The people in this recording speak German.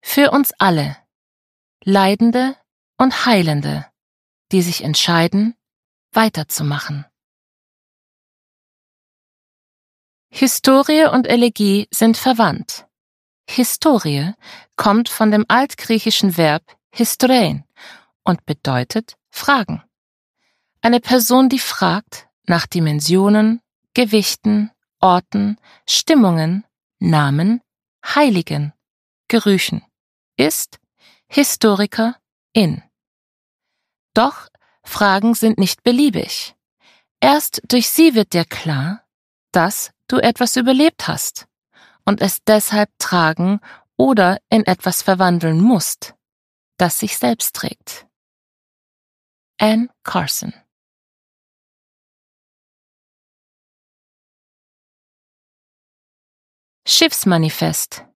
Für uns alle, Leidende und Heilende, die sich entscheiden, weiterzumachen. Historie und Elegie sind verwandt. Historie kommt von dem altgriechischen Verb histrein und bedeutet fragen. Eine Person, die fragt nach Dimensionen, Gewichten, Orten, Stimmungen, Namen, Heiligen, Gerüchen, ist Historikerin. Doch Fragen sind nicht beliebig. Erst durch sie wird dir klar, dass du etwas überlebt hast und es deshalb tragen oder in etwas verwandeln musst, das sich selbst trägt. Anne Carson. Schiffsmanifest.